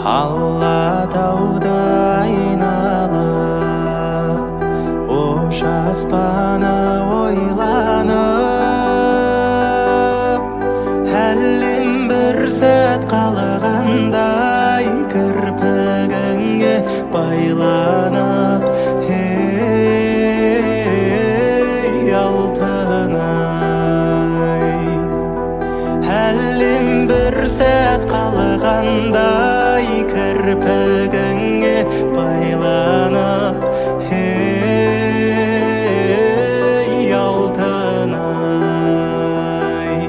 Алатауды айналып, ош аспаны ойланып, әлем бір сәт қалғандай кірпігіңе байланып, ей алтынай. Әлем бір сәт қалғандай кірпігіңе байланып, ей алтынай.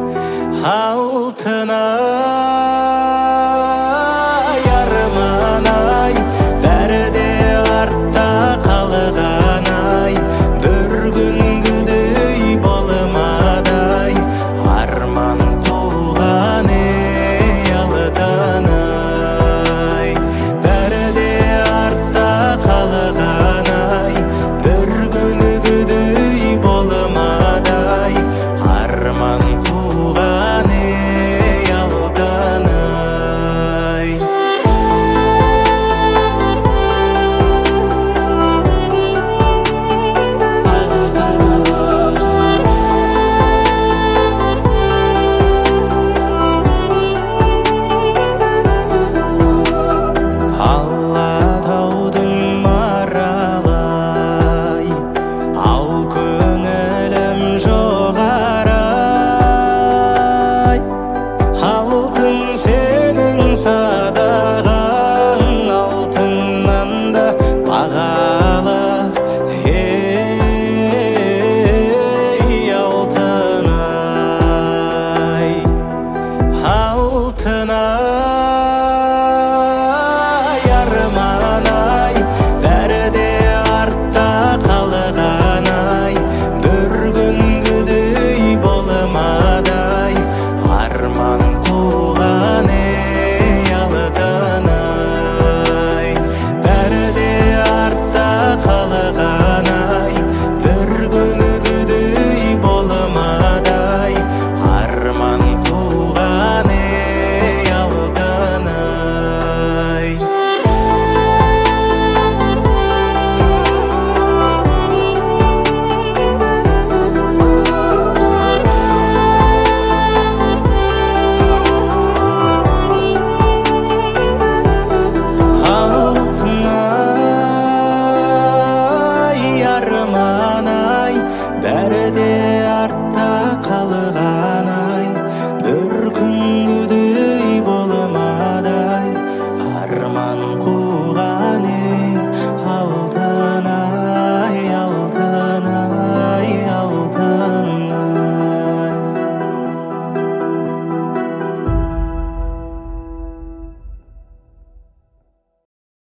Алтынай, арман-ай, бәрі де артта қалғаны-ай, бір күнгідей болмады-ай, арман қуған ей алтынай. Бәрі де артта қалғаны-ай, бір күнгідей болмады-ай, арман қуған ей алтынай. Алатаудың маралай, ал көңілім жоғарай. Алтын сенің садағаң, алтыннан да бағалы, ей алтынай. Алтынай, арман-ай, бәрі де артта қалғаны-ай, бір күнгідей болмады-ай, арман қуған ей алтынай. Бәрі де артта қалғаны-ай, бір күнгідей болмады-ай, арман қуған ей алтынай. Алтынай, арман-ай, бәрі де артта қалғаны-ай, бір күнгідей болмады-ай, арман қуған